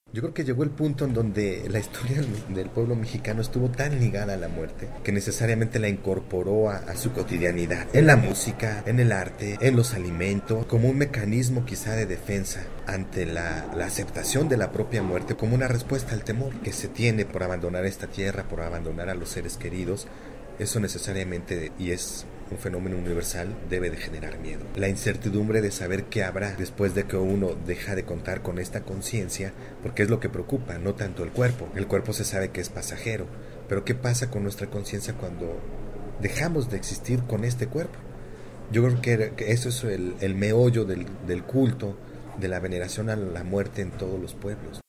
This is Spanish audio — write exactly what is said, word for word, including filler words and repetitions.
Yo creo que llegó el punto en donde la historia del pueblo mexicano estuvo tan ligada a la muerte que necesariamente la incorporó a, a su cotidianidad, en la música, en el arte, en los alimentos, como un mecanismo quizá de defensa ante la, la aceptación de la propia muerte, como una respuesta al temor que se tiene por abandonar esta tierra, por abandonar a los seres queridos. Eso necesariamente, y es un fenómeno universal, debe de generar miedo. La incertidumbre de saber qué habrá después de que uno deja de contar con esta conciencia, porque es lo que preocupa, no tanto el cuerpo. El cuerpo se sabe que es pasajero, pero ¿qué pasa con nuestra conciencia cuando dejamos de existir con este cuerpo? Yo creo que, que eso es el, el meollo del, del culto, de la veneración a la muerte en todos los pueblos.